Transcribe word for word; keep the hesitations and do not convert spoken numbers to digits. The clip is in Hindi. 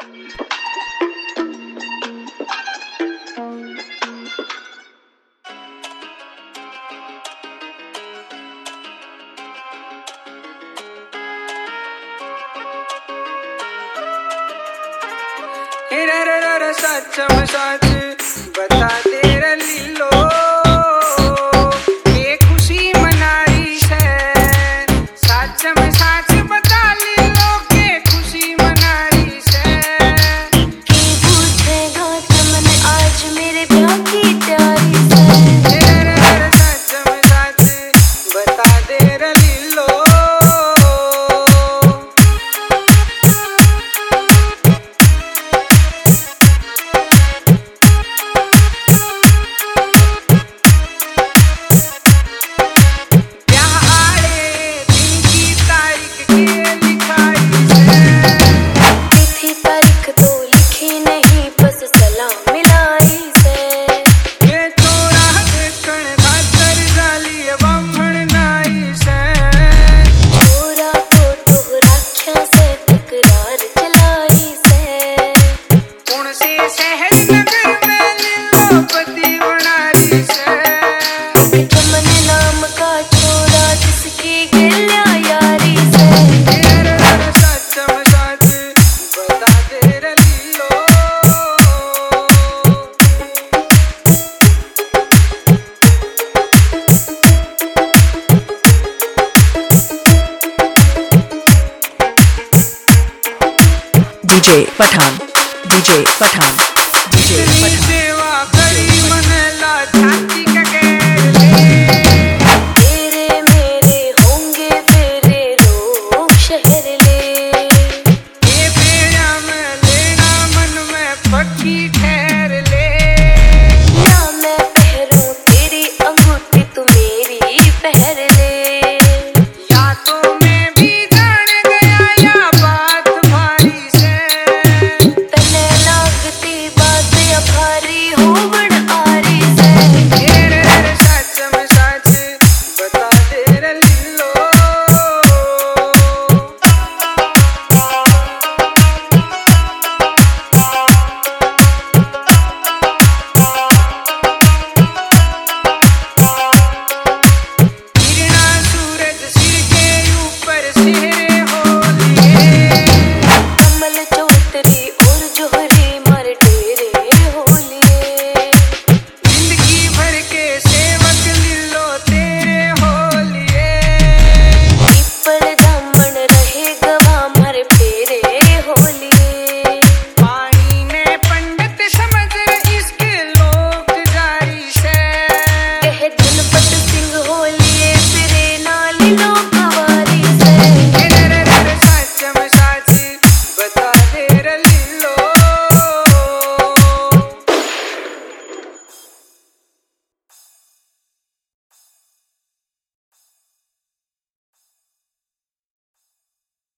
सच में सच बता दे लीलो ये खुशी मनाई है। सच में सच बता लीलो के खुशी मनाई है। के पूछेगा तुमने आज मेरे प्यार की तैयारी से। सच में सच बता दे लीलो DJ Pathan DJ Pathan DJ Pathan सेवा करी मन ला छाती का